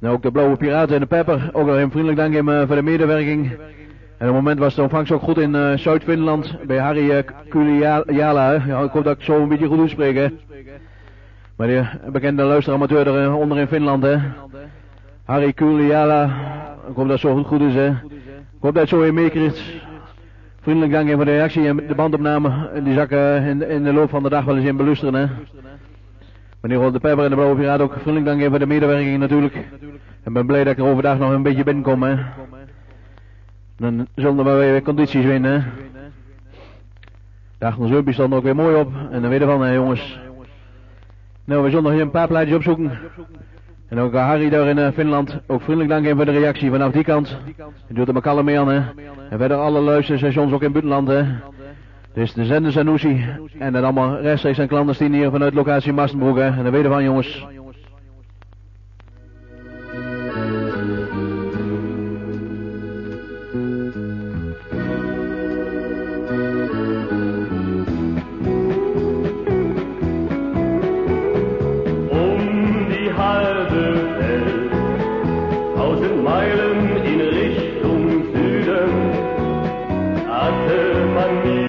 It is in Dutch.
Nou, ook de Blauwe Piraten en de Pepper, ook nog een vriendelijk dank voor de medewerking. En op het moment was de ontvangst ook goed in Zuid-Finland bij Harry Kulijala. Ja, ik hoop dat ik zo een beetje goed uitspreek, hè. Maar die bekende luisteramateur eronder in Finland, hè. Harry Kulijala, ik hoop dat het zo goed is, hè. Ik hoop dat het zo weer meekrijgt. Vriendelijk dank voor de reactie en de bandopname. Die zak in de loop van de dag wel eens in beluisteren, hè. Meneer de Pepper en de Blauwe Piraat ook vriendelijk dank voor de medewerking natuurlijk. En ben blij dat ik er overdag nog een beetje binnenkom, hè. Dan zullen we weer condities winnen, hè. De 8 stond ook weer mooi op. En dan weten we van, hè, jongens. Nou, we zullen nog hier een paar plaatjes opzoeken. En ook Harry daar in Finland, ook vriendelijk dank voor de reactie vanaf die kant. Die doet er elkaar mee aan, hè. En verder alle luisterstations ook in het buitenland, hè. Dus de zender Sanusi en dan allemaal rechtstreeks en clandestien hier vanuit locatie Massenbroek, hè. En dan weten we van, jongens. Meilen